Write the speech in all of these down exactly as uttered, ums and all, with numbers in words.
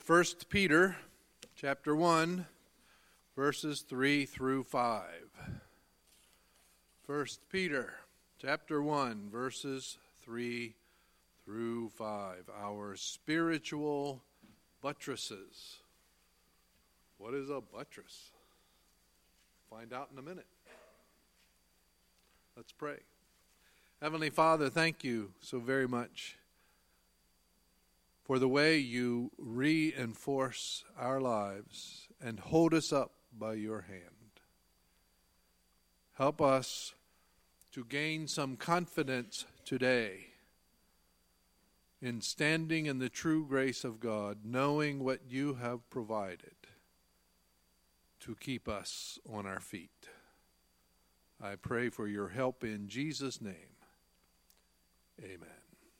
First Peter chapter one, verses three through five. First Peter chapter one, verses three through five. Our spiritual buttresses. What is a buttress? Find out in a minute. Let's pray. Heavenly Father, thank you so very much for the way you reinforce our lives and hold us up by your hand. Help us to gain some confidence today in standing in the true grace of God, knowing what you have provided to keep us on our feet. I pray for your help in Jesus' name. Amen.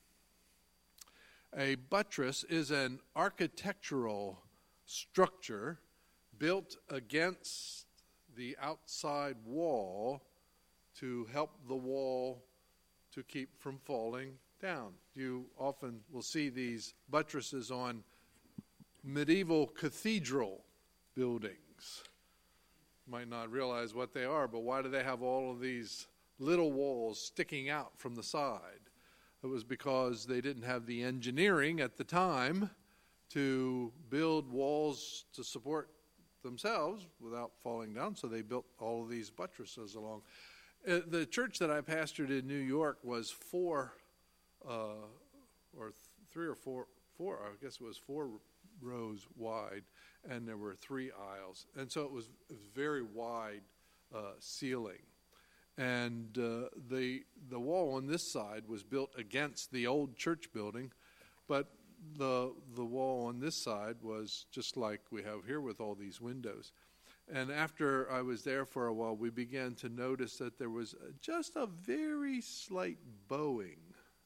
A buttress is an architectural structure built against the outside wall to help the wall to keep from falling down. You often will see these buttresses on medieval cathedral buildings. You might not realize what they are, but why do they have all of these little walls sticking out from the side? It was because they didn't have the engineering at the time to build walls to support themselves without falling down, so they built all of these buttresses along. Uh, the church that I pastored in New York was four, uh, or th- three or four, four, I guess it was four rows wide, and there were three aisles. And so it was, it was very wide uh, ceiling. And uh, the the wall on this side was built against the old church building, but the the wall on this side was just like we have here with all these windows. And after I was there for a while, we began to notice that there was just a very slight bowing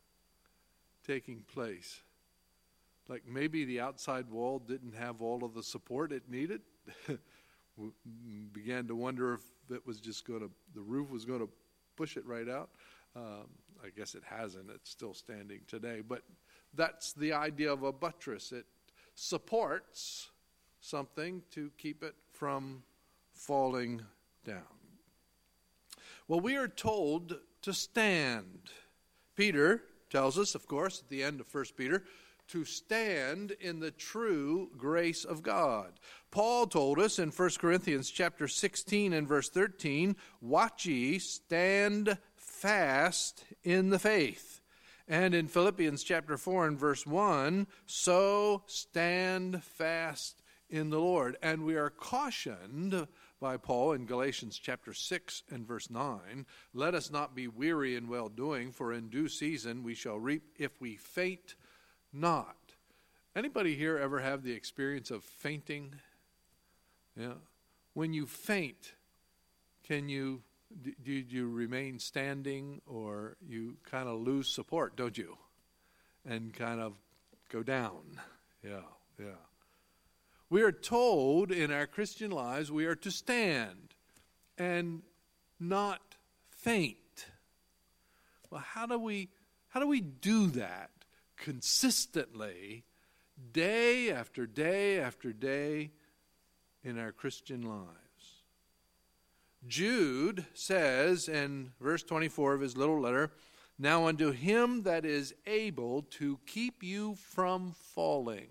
taking place. Like maybe the outside wall didn't have all of the support it needed. We began to wonder if it was just going to, the roof was going to push it right out. Um, I guess it hasn't. It's still standing today. But that's the idea of a buttress. It supports something to keep it from falling down. Well, we are told to stand. Peter tells us, of course, at the end of First Peter, to stand in the true grace of God. Paul told us in First Corinthians chapter sixteen and verse thirteen, watch ye, stand fast in the faith. And in Philippians chapter four and verse one, so stand fast in the Lord. And we are cautioned by Paul in Galatians chapter six and verse nine, let us not be weary in well-doing, for in due season we shall reap if we faint not. Anybody here ever have the experience of fainting? Yeah. When you faint, can you, do, do you remain standing, or you kind of lose support, don't you? And kind of go down. Yeah, yeah. We are told in our Christian lives we are to stand and not faint. Well, how do we how do we do that consistently, day after day after day in our Christian lives? Jude says in verse twenty-four of his little letter, now unto him that is able to keep you from falling.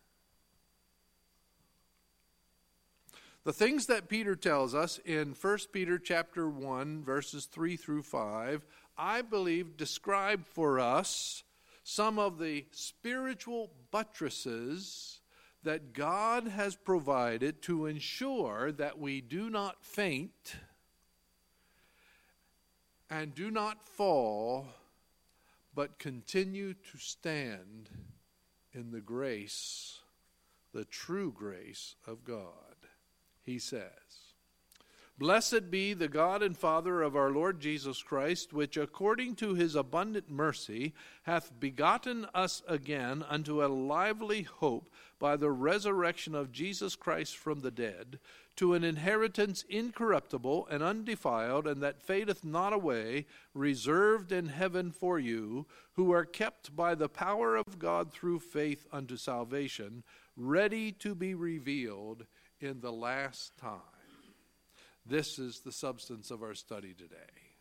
The things that Peter tells us in First Peter chapter one, verses three through five, I believe describe for us some of the spiritual buttresses that God has provided to ensure that we do not faint and do not fall, but continue to stand in the grace, the true grace of God. He says, Blessed be the God and Father of our Lord Jesus Christ, which according to his abundant mercy hath begotten us again unto a lively hope by the resurrection of Jesus Christ from the dead, to an inheritance incorruptible and undefiled, and that fadeth not away, reserved in heaven for you, who are kept by the power of God through faith unto salvation, ready to be revealed in the last time. This is the substance of our study today.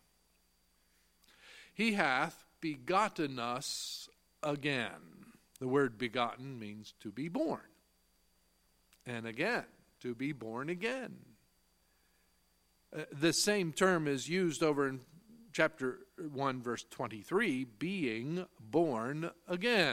He hath begotten us again. The word begotten means to be born. And again, to be born again. Uh, the same term is used over in chapter one, verse twenty-three, being born again.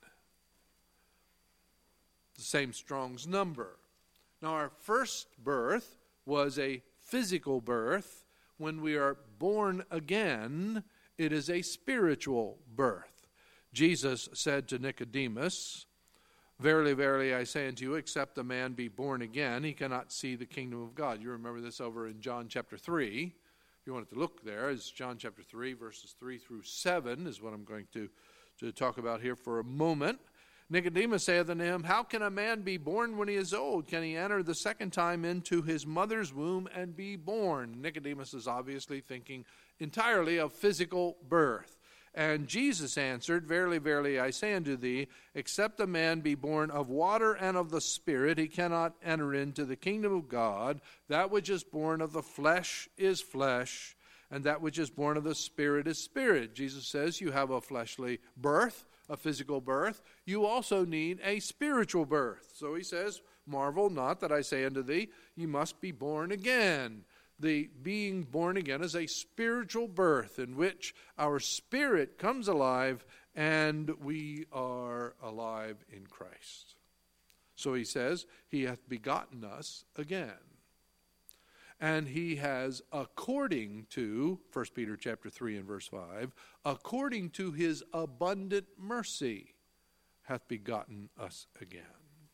The same Strong's number. Now, our first birth was a physical birth. When we are born again, it is a spiritual birth. Jesus said to Nicodemus, Verily, verily, I say unto you, except a man be born again, he cannot see the kingdom of God. You remember this over in John chapter three. If you wanted to look there, it's John chapter three, verses three through seven is what I'm going to, to talk about here for a moment. Nicodemus saith unto him, How can a man be born when he is old? Can he enter the second time into his mother's womb and be born? Nicodemus is obviously thinking entirely of physical birth. And Jesus answered, Verily, verily, I say unto thee, except a man be born of water and of the Spirit, he cannot enter into the kingdom of God. That which is born of the flesh is flesh, and that which is born of the Spirit is spirit. Jesus says you have a fleshly birth, a physical birth. You also need a spiritual birth. So he says, Marvel not that I say unto thee, you must be born again. The being born again is a spiritual birth in which our spirit comes alive and we are alive in Christ. So he says, he hath begotten us again. And he has, according to, First Peter chapter three and verse five, according to his abundant mercy, hath begotten us again.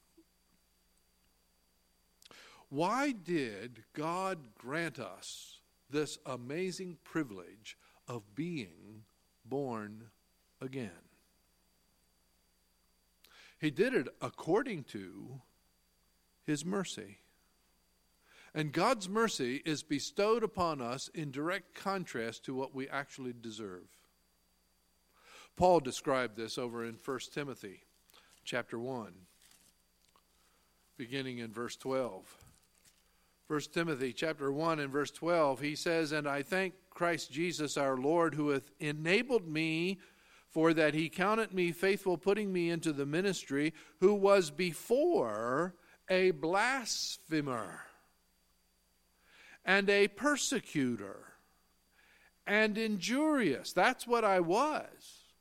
Why did God grant us this amazing privilege of being born again? He did it according to his mercy. And God's mercy is bestowed upon us in direct contrast to what we actually deserve. Paul described this over in First Timothy chapter one, beginning in verse twelve. First Timothy chapter one and verse twelve, he says, And I thank Christ Jesus our Lord, who hath enabled me, for that he counted me faithful, putting me into the ministry, who was before a blasphemer, and a persecutor, and injurious. That's what I was.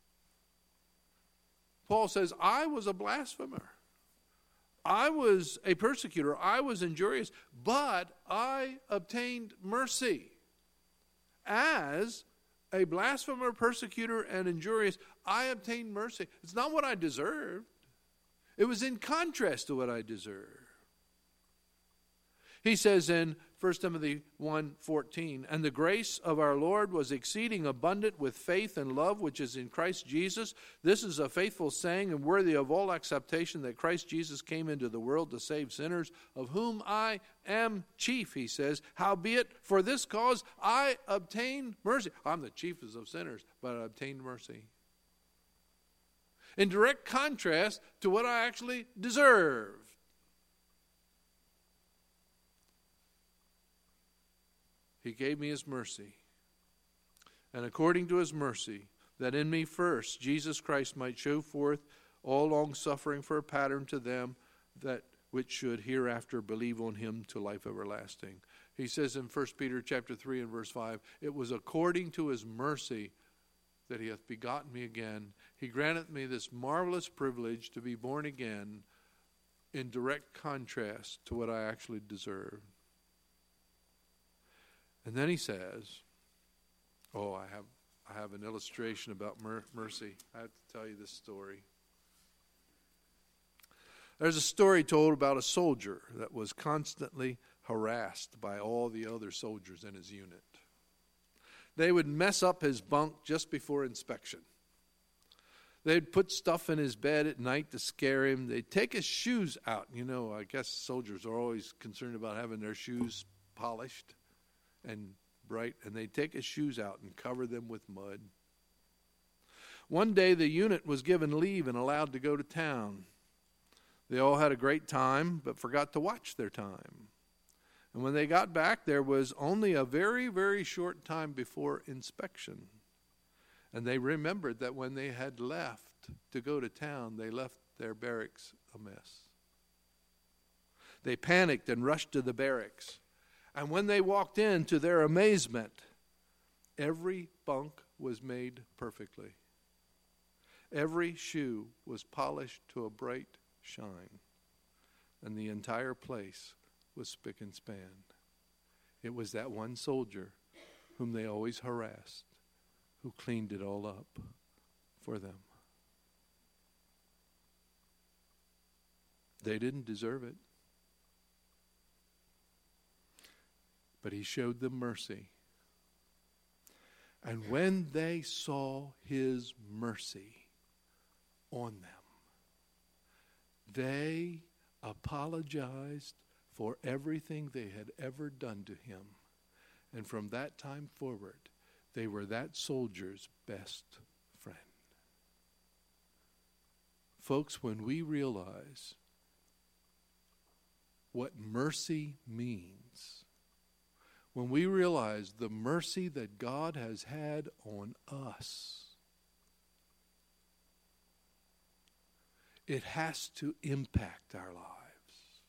Paul says, I was a blasphemer. I was a persecutor. I was injurious. But I obtained mercy. As a blasphemer, persecutor, and injurious, I obtained mercy. It's not what I deserved. It was in contrast to what I deserved. He says in First Timothy one fourteen, And the grace of our Lord was exceeding abundant with faith and love which is in Christ Jesus. This is a faithful saying and worthy of all acceptation, that Christ Jesus came into the world to save sinners, of whom I am chief, he says. Howbeit, for this cause I obtained mercy. I'm the chiefest of sinners, but I obtained mercy. In direct contrast to what I actually deserved. He gave me his mercy. And according to his mercy, that in me first Jesus Christ might show forth all long suffering for a pattern to them that which should hereafter believe on him to life everlasting. He says in First Peter chapter three and verse five, It was according to his mercy that he hath begotten me again. He granted me this marvelous privilege to be born again, in direct contrast to what I actually deserved. And then he says, oh, I have I have an illustration about mer- mercy. I have to tell you this story. There's a story told about a soldier that was constantly harassed by all the other soldiers in his unit. They would mess up his bunk just before inspection. They'd put stuff in his bed at night to scare him. They'd take his shoes out. You know, I guess soldiers are always concerned about having their shoes polished and bright. And they'd take his shoes out and cover them with mud. One day the unit was given leave and allowed to go to town. They all had a great time, but forgot to watch their time. And when they got back, there was only a very, very short time before inspection. And they remembered that when they had left to go to town, they left their barracks a mess. They panicked and rushed to the barracks. And when they walked in, to their amazement, every bunk was made perfectly. Every shoe was polished to a bright shine. And the entire place was spick and span. It was that one soldier whom they always harassed who cleaned it all up for them. They didn't deserve it. But he showed them mercy. And when they saw his mercy on them, they apologized for everything they had ever done to him. And from that time forward, they were that soldier's best friend. Folks, when we realize what mercy means, when we realize the mercy that God has had on us, it has to impact our lives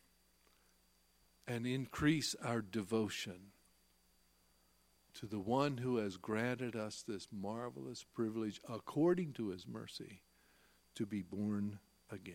and increase our devotion to the one who has granted us this marvelous privilege, according to his mercy, to be born again.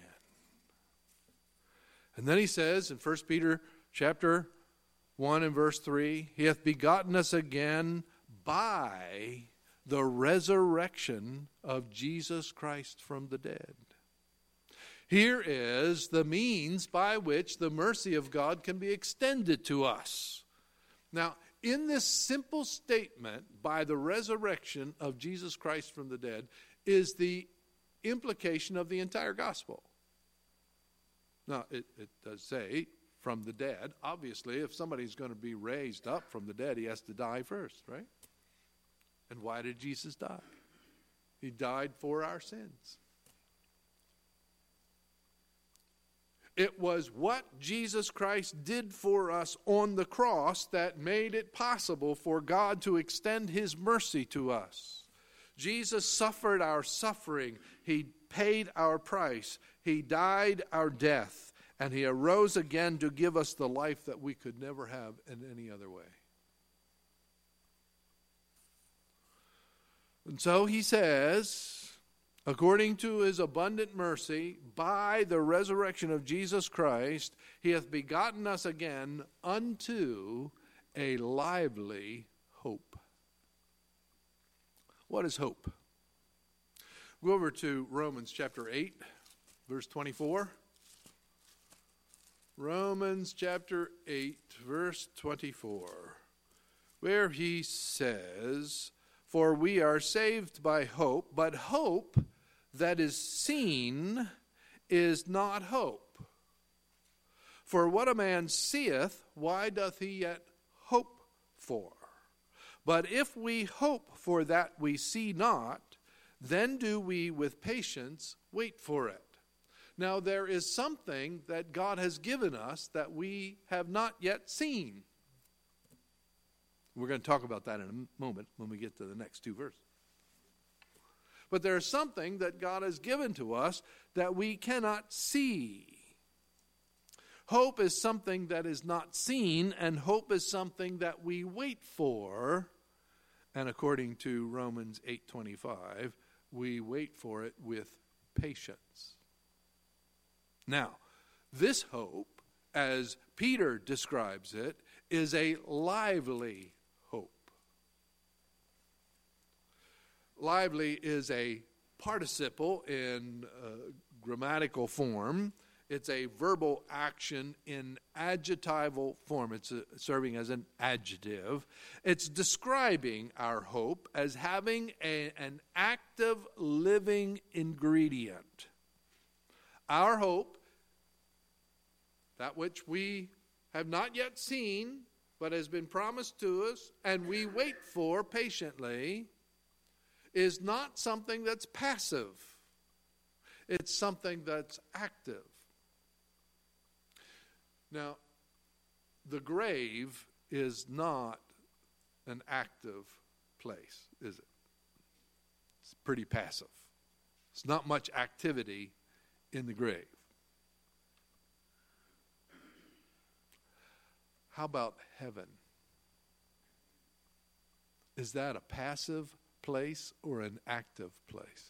And then he says in First Peter chapter one and verse three, he hath begotten us again by the resurrection of Jesus Christ from the dead. Here is the means by which the mercy of God can be extended to us. Now, in this simple statement, by the resurrection of Jesus Christ from the dead, is the implication of the entire gospel. Now, it, it does say from the dead. Obviously, if somebody's going to be raised up from the dead, he has to die first, right? And why did Jesus die? He died for our sins. It was what Jesus Christ did for us on the cross that made it possible for God to extend his mercy to us. Jesus suffered our suffering. He paid our price. He died our death. And he arose again to give us the life that we could never have in any other way. And so he says, according to his abundant mercy, by the resurrection of Jesus Christ, he hath begotten us again unto a lively hope. What is hope? Go over to Romans chapter eight, verse twenty-four. Romans chapter eight, verse twenty-four, where he says, for we are saved by hope, but hope that is seen is not hope. For what a man seeth, why doth he yet hope for? But if we hope for that we see not, then do we with patience wait for it. Now there is something that God has given us that we have not yet seen. We're going to talk about that in a moment when we get to the next two verses. But there is something that God has given to us that we cannot see. Hope is something that is not seen, and hope is something that we wait for. And according to Romans eight twenty-five, we wait for it with patience. Now, this hope, as Peter describes it, is a lively hope. Lively is a participle in uh, grammatical form. It's a verbal action in adjectival form. It's a, serving as an adjective. It's describing our hope as having a, an active, living ingredient. Our hope, that which we have not yet seen, but has been promised to us, and we wait for patiently, is not something that's passive. It's something that's active. Now, the grave is not an active place, is it? It's pretty passive. It's not much activity in the grave. How about heaven? Is that a passive place or an active place?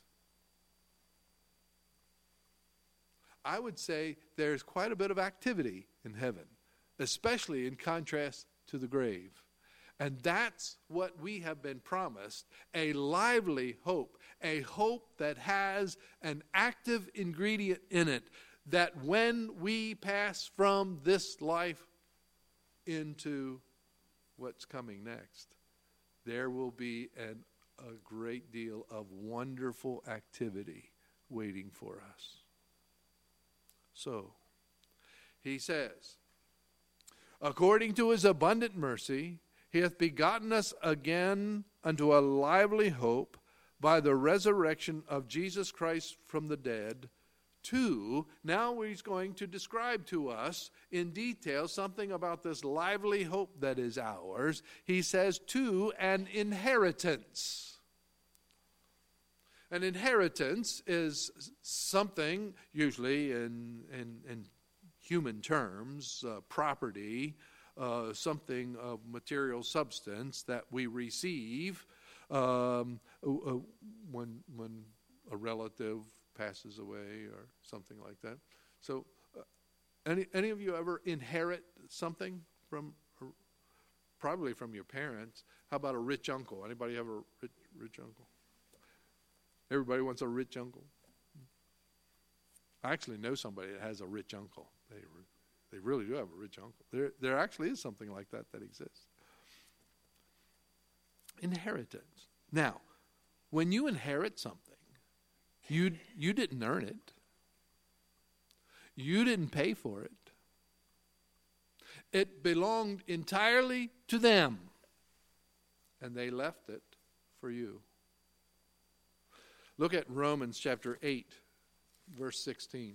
I would say there's quite a bit of activity in heaven, especially in contrast to the grave. And that's what we have been promised, a lively hope, a hope that has an active ingredient in it, that when we pass from this life into what's coming next, there will be an, a great deal of wonderful activity waiting for us. So, he says, according to his abundant mercy, he hath begotten us again unto a lively hope by the resurrection of Jesus Christ from the dead, to, now he's going to describe to us in detail something about this lively hope that is ours. He says, to an inheritance. An inheritance is something, usually in, in, in human terms, uh, property, uh, something of material substance that we receive um, uh, when, when a relative passes away or something like that. So, uh, any any of you ever inherit something from, uh, probably from your parents? How about a rich uncle? Anybody have a rich, rich uncle? Everybody wants a rich uncle. I actually know somebody that has a rich uncle. They re- they really do have a rich uncle. There there actually is something like that that exists. Inheritance. Now, when you inherit something, you you didn't earn it. You didn't pay for it. It belonged entirely to them, and they left it for you. Look at Romans chapter eight, verse sixteen.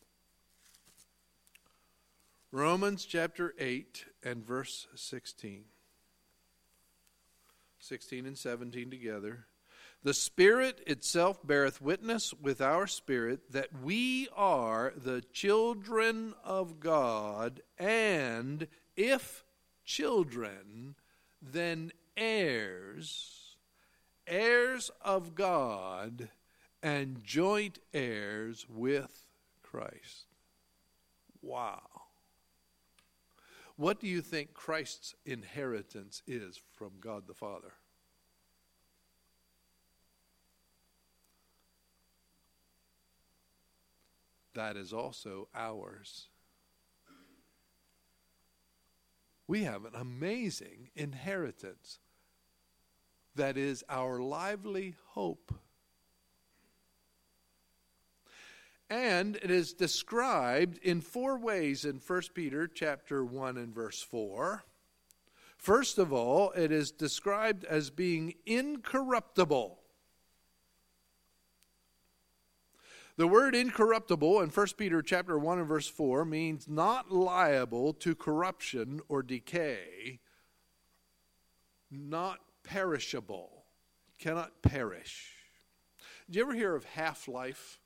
Romans chapter eight and verse sixteen. sixteen and seventeen together. The Spirit itself beareth witness with our spirit that we are the children of God, and if children, then heirs, heirs of God, and joint heirs with Christ. Wow. What do you think Christ's inheritance is from God the Father? That is also ours. We have an amazing inheritance that is our lively hope. And it is described in four ways in First Peter chapter one and verse four. First of all, it is described as being incorruptible. The word incorruptible in First Peter chapter one and verse four means not liable to corruption or decay, not perishable, cannot perish. Did you ever hear of half-life?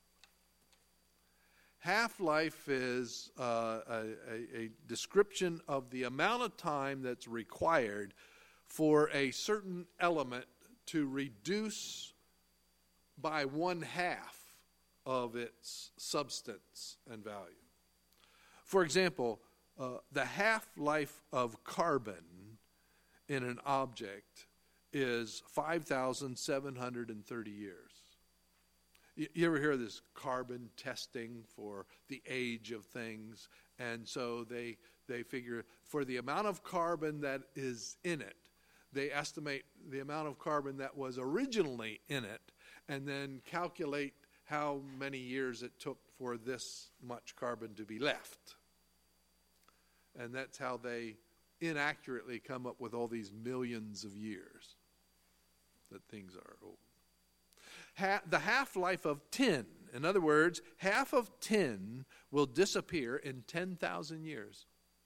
Half-life is uh, a, a, a description of the amount of time that's required for a certain element to reduce by one half of its substance and value. For example, uh, the half-life of carbon in an object is five thousand seven hundred thirty years. You, you ever hear this carbon testing for the age of things? And so they they figure for the amount of carbon that is in it, they estimate the amount of carbon that was originally in it, and then calculate how many years it took for this much carbon to be left. And that's how they inaccurately come up with all these millions of years that things are old. Ha- the half-life of tin, in other words, half of tin will disappear in ten thousand years.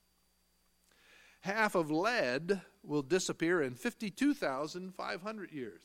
Half of lead will disappear in fifty-two thousand five hundred years.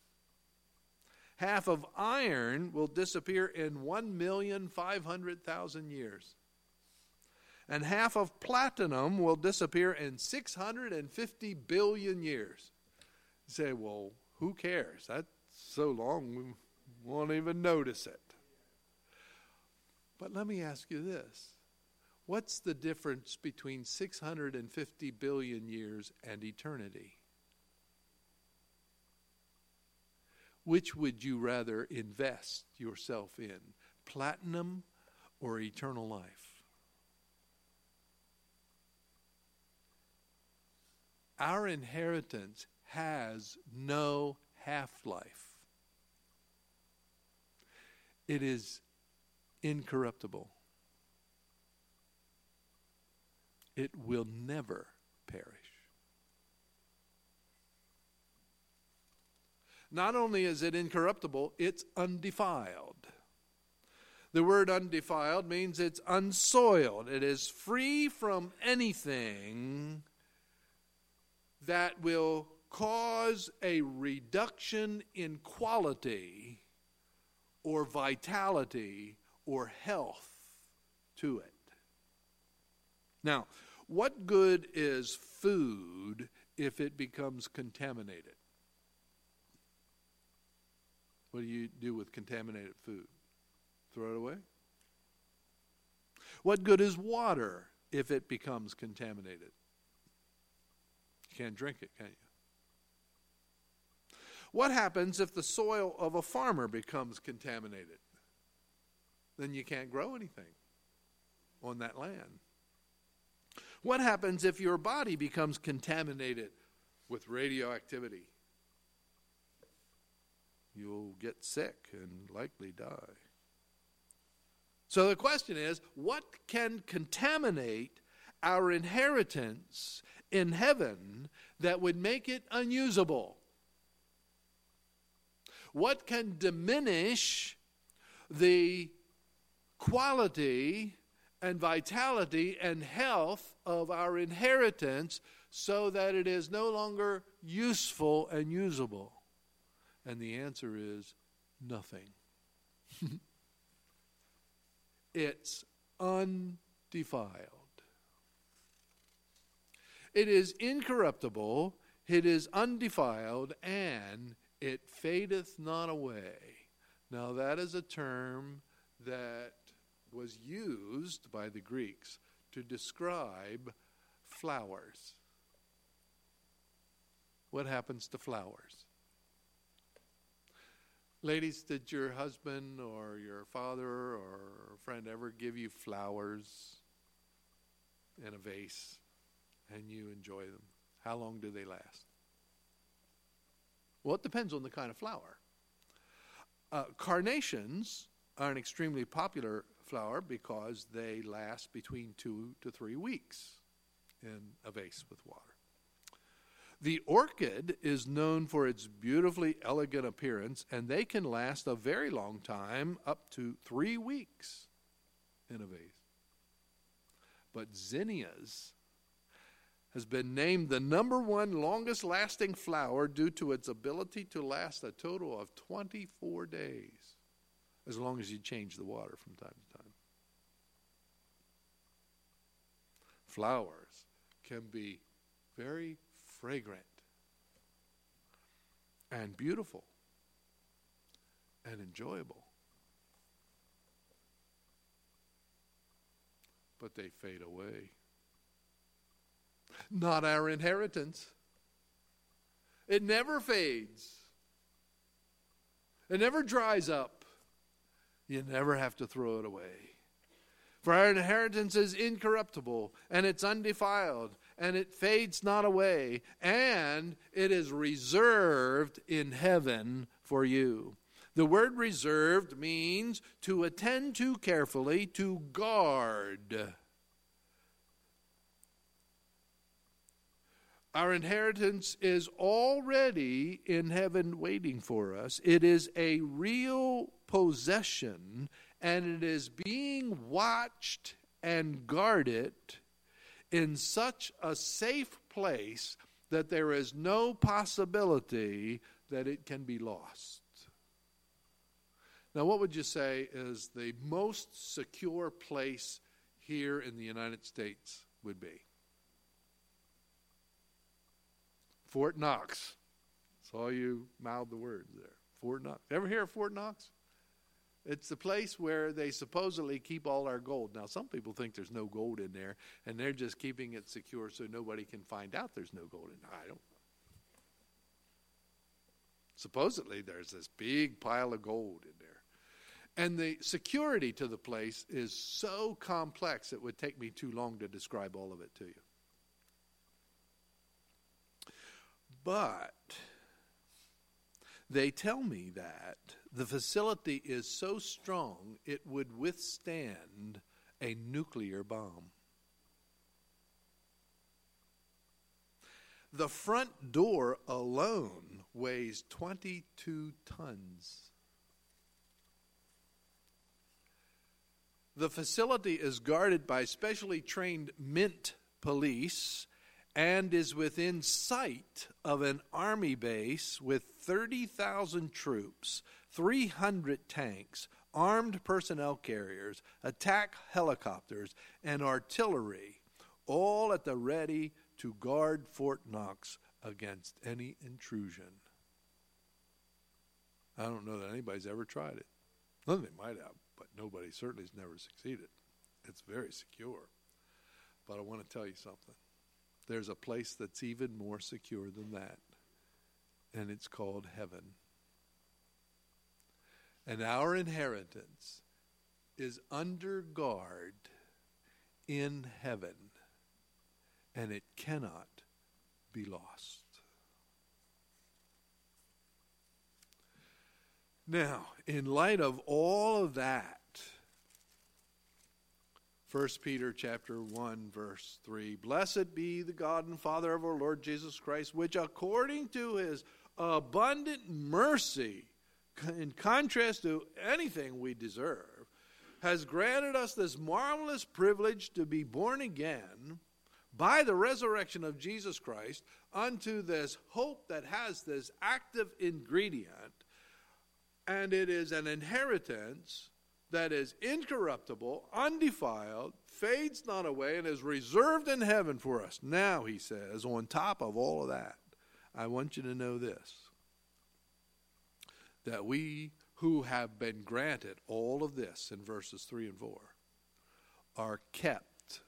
Half of iron will disappear in one million five hundred thousand years. And half of platinum will disappear in six hundred fifty billion years. You say, well, who cares? That's so long we won't even notice it. But let me ask you this. What's the difference between six hundred fifty billion years and eternity? Which would you rather invest yourself in, platinum or eternal life? Our inheritance has no half-life. It is incorruptible. It will never perish. Not only is it incorruptible, it's undefiled. The word undefiled means it's unsoiled. It is free from anything that will cause a reduction in quality or vitality or health to it. Now, what good is food if it becomes contaminated? What do you do with contaminated food? Throw it away? What good is water if it becomes contaminated? You can't drink it, can you? What happens if the soil of a farmer becomes contaminated? Then you can't grow anything on that land. What happens if your body becomes contaminated with radioactivity? You'll get sick and likely die. So the question is, what can contaminate our inheritance in heaven that would make it unusable? What can diminish the quality and vitality and health of our inheritance so that it is no longer useful and usable? And the answer is nothing. It's undefiled. It is incorruptible, it is undefiled, and it fadeth not away. Now that is a term that was used by the Greeks to describe flowers. What happens to flowers? Ladies, did your husband or your father or friend ever give you flowers in a vase and you enjoy them? How long do they last? Well, it depends on the kind of flower. Uh, carnations are an extremely popular flower because they last between two to three weeks in a vase with water. The orchid is known for its beautifully elegant appearance, and they can last a very long time, up to three weeks in a vase. But zinnias has been named the number one longest lasting flower due to its ability to last a total of twenty-four days, as long as you change the water from time to time. Flowers can be very fragrant and beautiful and enjoyable, but they fade away. Not our inheritance. It never fades. It never dries up. You never have to throw it away. For our inheritance is incorruptible, and it's undefiled, and it fades not away, and it is reserved in heaven for you. The word reserved means to attend to carefully, to guard. Our inheritance is already in heaven waiting for us. It is a real possession, and it is being watched and guarded in such a safe place that there is no possibility that it can be lost. Now, what would you say is the most secure place here in the United States would be? Fort Knox. Saw you mouth the words there. Fort Knox. Ever hear of Fort Knox? It's the place where they supposedly keep all our gold. Now, some people think there's no gold in there, and they're just keeping it secure so nobody can find out there's no gold in there. I don't know. Supposedly, there's this big pile of gold in there. And the security to the place is so complex it would take me too long to describe all of it to you. But they tell me that the facility is so strong it would withstand a nuclear bomb. The front door alone weighs twenty-two tons. The facility is guarded by specially trained Mint police and is within sight of an army base with thirty thousand troops, three hundred tanks, armed personnel carriers, attack helicopters, and artillery, all at the ready to guard Fort Knox against any intrusion. I don't know that anybody's ever tried it. Well, they might have, but nobody certainly has never succeeded. It's very secure. But I want to tell you something. There's a place that's even more secure than that, and it's called heaven. And our inheritance is under guard in heaven, and it cannot be lost. Now, in light of all of that, First Peter chapter one, verse three, Blessed be the God and Father of our Lord Jesus Christ, which according to his abundant mercy, in contrast to anything we deserve, has granted us this marvelous privilege to be born again by the resurrection of Jesus Christ unto this hope that has this active ingredient, and it is an inheritance that is incorruptible, undefiled, fades not away, and is reserved in heaven for us. Now, he says, on top of all of that, I want you to know this, that we who have been granted all of this in verses three and four are kept.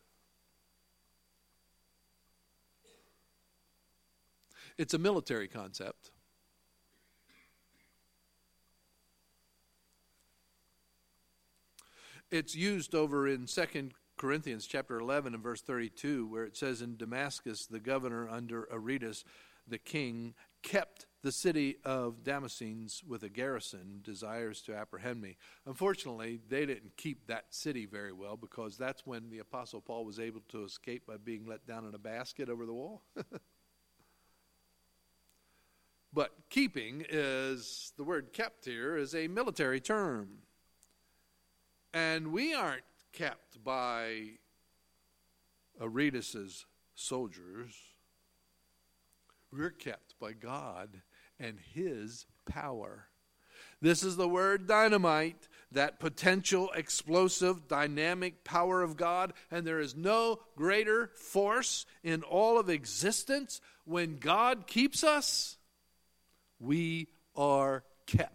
It's a military concept. It's used over in Second Corinthians chapter eleven and verse thirty-two, where it says, in Damascus, the governor under Aretas, the king, kept the city of Damascenes with a garrison, desires to apprehend me. Unfortunately, they didn't keep that city very well, because that's when the Apostle Paul was able to escape by being let down in a basket over the wall. But keeping is, the word kept here is a military term. And we aren't kept by Aretas' soldiers. We're kept by God and his power. This is the word dynamite, that potential, explosive, dynamic power of God. And there is no greater force in all of existence. When God keeps us, we are kept.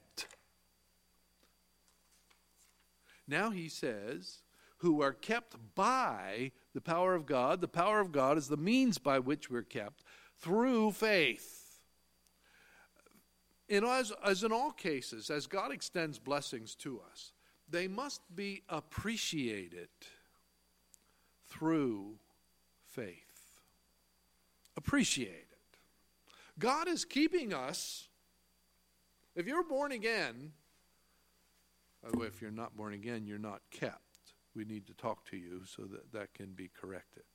Now he says, who are kept by the power of God. The power of God is the means by which we're kept through faith. In, as, as in all cases, as God extends blessings to us, they must be appreciated through faith. Appreciated. God is keeping us. If you're born again, by the way, if you're not born again, you're not kept. We need to talk to you so that that can be corrected.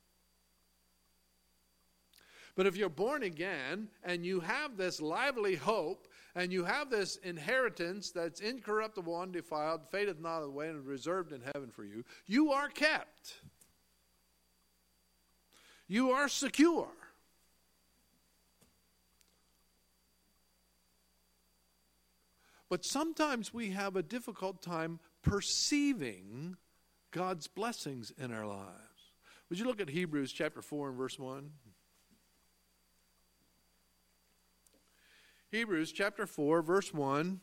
But if you're born again and you have this lively hope and you have this inheritance that's incorruptible, undefiled, fadeth not away, and reserved in heaven for you, you are kept. You are secure. But sometimes we have a difficult time perceiving God's blessings in our lives. Would you look at Hebrews chapter four and verse one? Hebrews chapter four, verse one.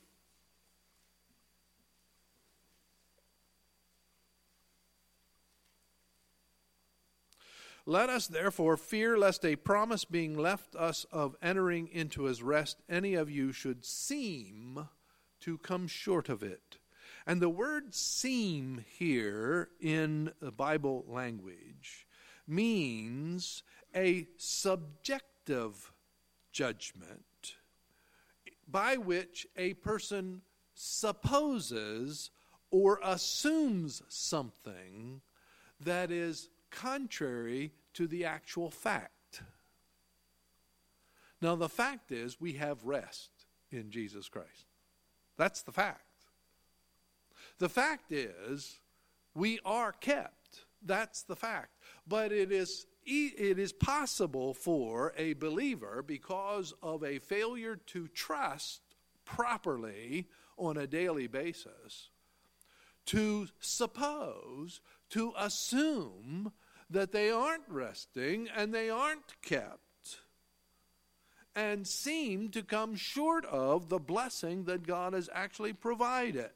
Let us therefore fear lest a promise being left us of entering into his rest, any of you should seem to come short of it. And the word seem here in the Bible language means a subjective judgment by which a person supposes or assumes something that is contrary to the actual fact. Now, the fact is we have rest in Jesus Christ. That's the fact. The fact is we are kept. That's the fact. But it is it is possible for a believer, because of a failure to trust properly on a daily basis, to suppose, to assume that they aren't resting and they aren't kept, and seem to come short of the blessing that God has actually provided.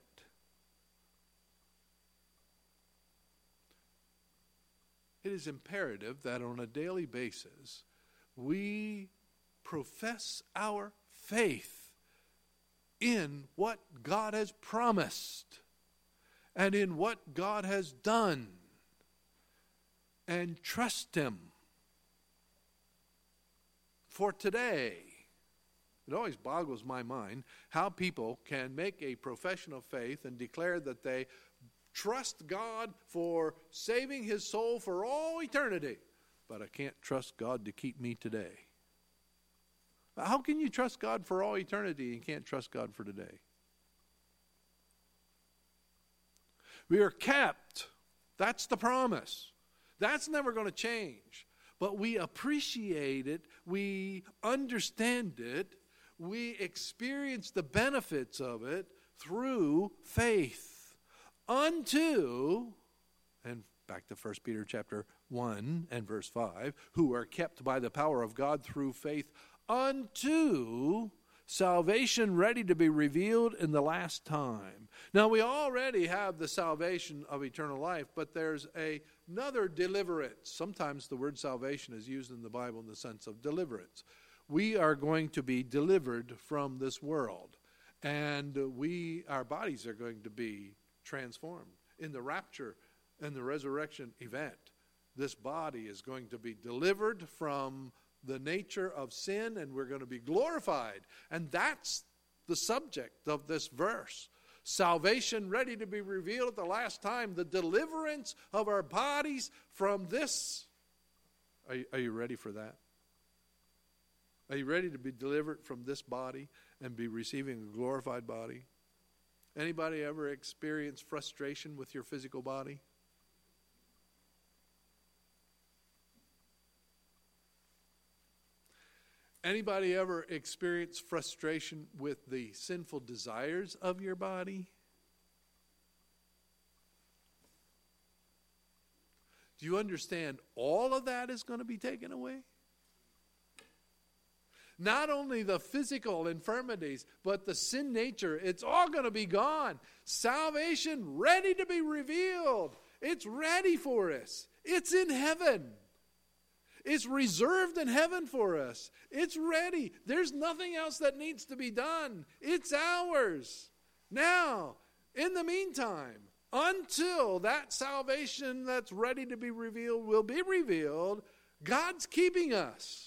It is imperative that on a daily basis we profess our faith in what God has promised and in what God has done, and trust him. For today, it always boggles my mind how people can make a profession of faith and declare that they trust God for saving his soul for all eternity, but I can't trust God to keep me today. How can you trust God for all eternity and can't trust God for today? We are kept. That's the promise. That's never going to change. But we appreciate it. We understand it. We experience the benefits of it through faith. Unto, and back to First Peter chapter one and verse five, who are kept by the power of God through faith unto salvation ready to be revealed in the last time. Now, we already have the salvation of eternal life, but there's a, another deliverance. Sometimes the word salvation is used in the Bible in the sense of deliverance. We are going to be delivered from this world, and we, our bodies are going to be transformed. In the rapture and the resurrection event, this body is going to be delivered from the nature of sin, and we're going to be glorified. And that's the subject of this verse. Salvation ready to be revealed at the last time. The deliverance of our bodies from this. Are you, are you ready for that? Are you ready to be delivered from this body and be receiving a glorified body? Anybody ever experience frustration with your physical body? Anybody ever experience frustration with the sinful desires of your body? Do you understand all of that is going to be taken away? Not only the physical infirmities, but the sin nature, it's all going to be gone. Salvation ready to be revealed. It's ready for us. It's in heaven. It's reserved in heaven for us. It's ready. There's nothing else that needs to be done. It's ours. Now, In the meantime, until that salvation that's ready to be revealed will be revealed, God's keeping us.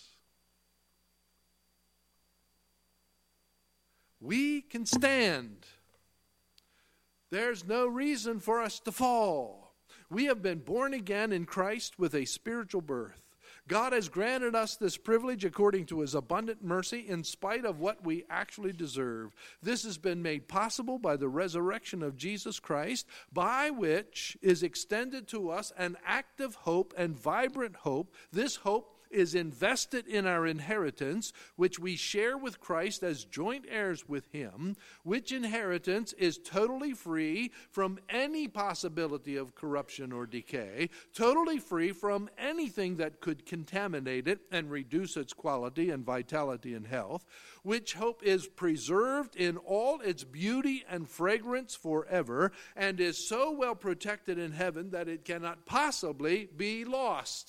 We can stand. There's no reason for us to fall. We have been born again in Christ with a spiritual birth. God has granted us this privilege according to his abundant mercy in spite of what we actually deserve. This has been made possible by the resurrection of Jesus Christ, by which is extended to us an active hope and vibrant hope. This hope is invested in our inheritance, which we share with Christ as joint heirs with him, which inheritance is totally free from any possibility of corruption or decay, totally free from anything that could contaminate it and reduce its quality and vitality and health, which hope is preserved in all its beauty and fragrance forever, and is so well protected in heaven that it cannot possibly be lost.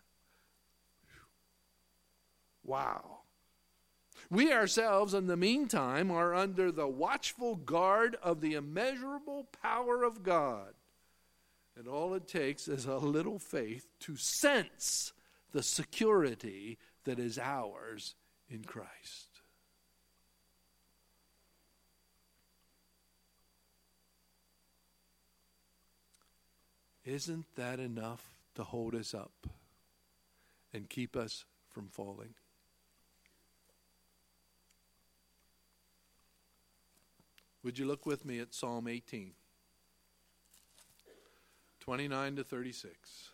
Wow. We ourselves, in the meantime, are under the watchful guard of the immeasurable power of God. And all it takes is a little faith to sense the security that is ours in Christ. Isn't that enough to hold us up and keep us from falling? Would you look with me at Psalm eighteen, twenty-nine to thirty-six.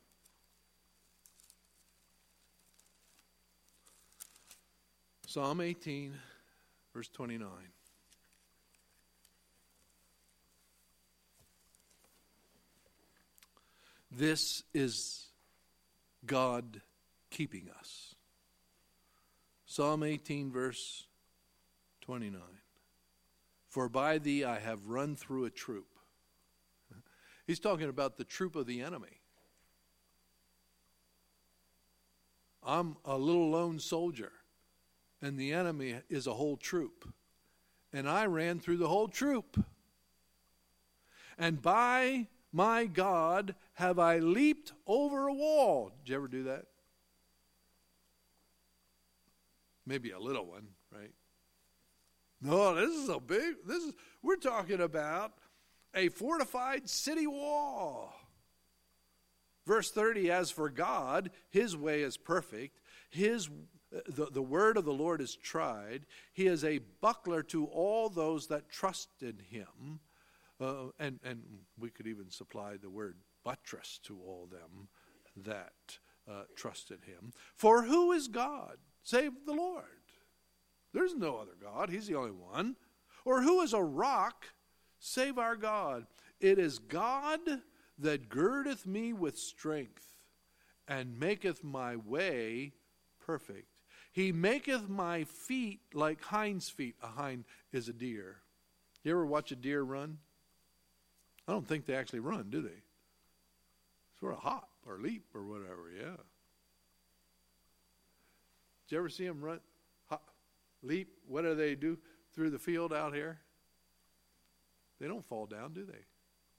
Psalm eighteen, verse twenty-nine. This is God keeping us. Psalm eighteen, verse twenty-nine. For by thee I have run through a troop. He's talking about the troop of the enemy. I'm a little lone soldier, and the enemy is a whole troop. And I ran through the whole troop. And by my God have I leaped over a wall. Did you ever do that? Maybe a little one, right? No, this is a big, this is, we're talking about a fortified city wall. Verse thirty, as for God, his way is perfect. His, the, the word of the Lord is tried. He is a buckler to all those that trust in him. Uh, and, and we could even supply the word buttress to all them that uh, trust in him. For who is God save the Lord? There's no other God. He's the only one. Or who is a rock save our God? It is God that girdeth me with strength and maketh my way perfect. He maketh my feet like hinds' feet. A hind is a deer. You ever watch a deer run? I don't think they actually run, do they? Sort of hop or leap or whatever, yeah. Did you ever see them run? Leap, what do they do through the field out here? They don't fall down, do they?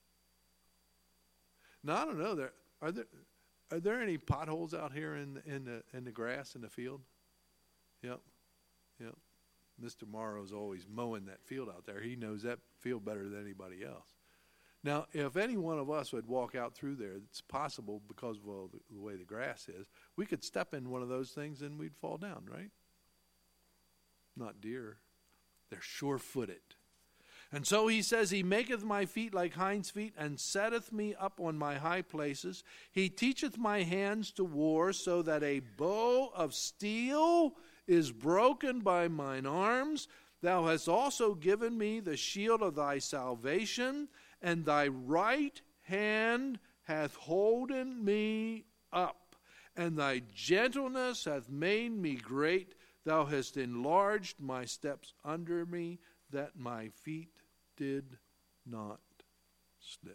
Now, I don't know. There are there are there any potholes out here in the, in the in the grass in the field? Yep, yep. Mister Morrow's always mowing that field out there. He knows that field better than anybody else. Now, if any one of us would walk out through there, it's possible because of well, the, the way the grass is, we could step in one of those things and we'd fall down, right? Not deer. They're sure-footed. And so he says, he maketh my feet like hinds' feet, and setteth me up on my high places. He teacheth my hands to war, so that a bow of steel is broken by mine arms. Thou hast also given me the shield of thy salvation, and thy right hand hath holden me up, and thy gentleness hath made me great. Thou hast enlarged my steps under me, that my feet did not slip.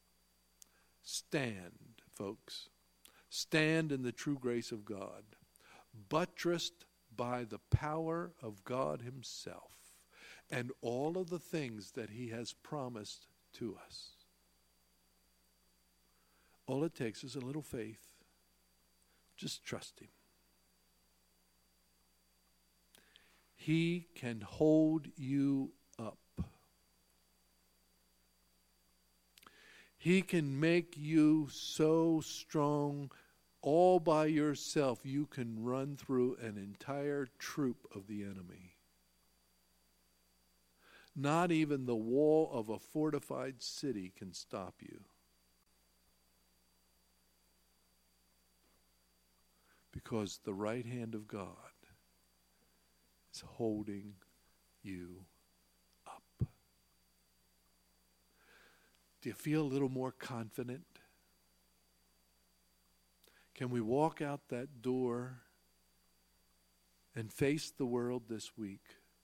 Stand, folks. Stand in the true grace of God, buttressed by the power of God himself, and all of the things that he has promised to us. All it takes is a little faith. Just trust him. He can hold you up. He can make you so strong all by yourself you can run through an entire troop of the enemy. Not even the wall of a fortified city can stop you. Because the right hand of God is holding you up. Do you feel a little more confident? Can we walk out that door and face the world this week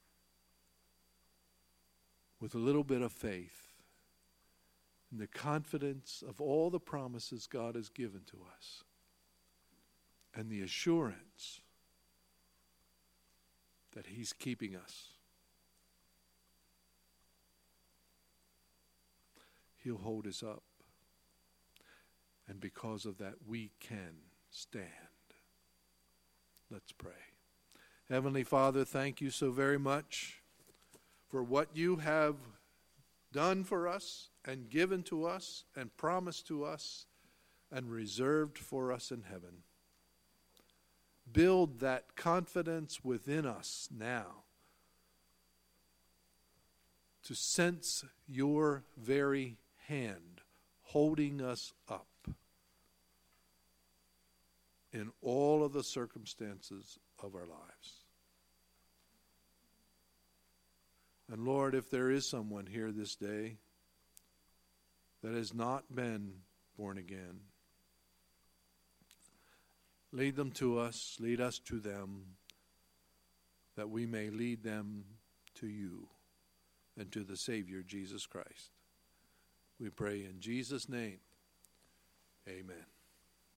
with a little bit of faith and the confidence of all the promises God has given to us and the assurance that he's keeping us? He'll hold us up. And because of that, we can stand. Let's pray. Heavenly Father, thank you so very much for what you have done for us and given to us and promised to us and reserved for us in heaven. Build that confidence within us now to sense your very hand holding us up in all of the circumstances of our lives. And Lord, if there is someone here this day that has not been born again, lead them to us, lead us to them, that we may lead them to you and to the Savior, Jesus Christ. We pray in Jesus' name. Amen.